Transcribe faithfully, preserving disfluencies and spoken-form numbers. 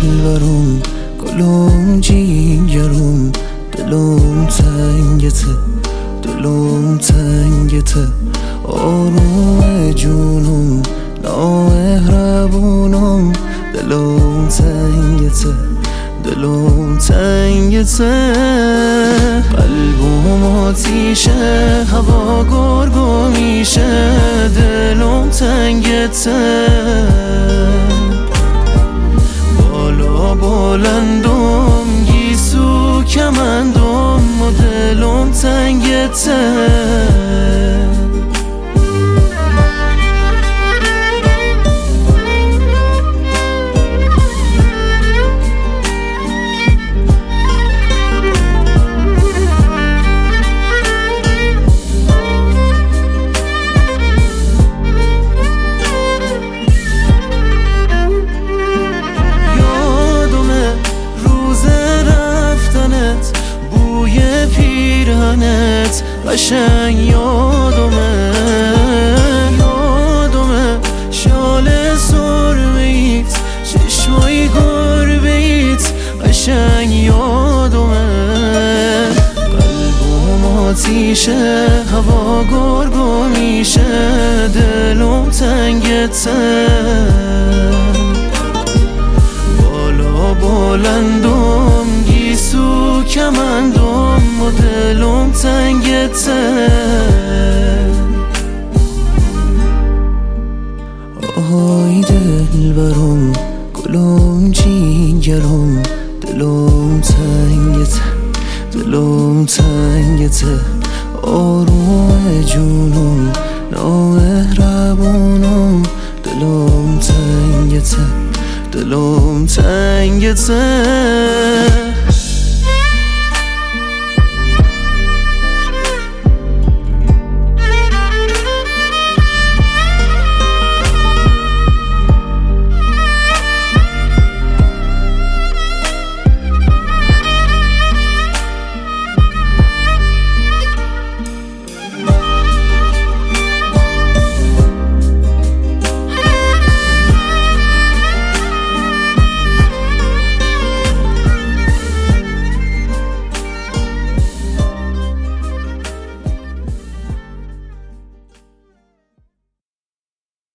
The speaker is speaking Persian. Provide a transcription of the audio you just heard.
دلبرم گلم جیگرم دلم تنگته دلم تنگته آروم جونم نامهربونم دلم تنگته دلم تنگته قلبم آتیشه هوا گرگو میشه دلم تنگته بالا بلندم گیسو کمندم و دلم تنگته پیرهنت قشنگ یادمه یادمه شال سرمه ایت چشمای گربه ایت قشنگ یادمه قلبم آتیشه هوا گرگو میشه دلم تنگته بالا بلندم گیسو کمندم و دلم تنگته آهای دلبرم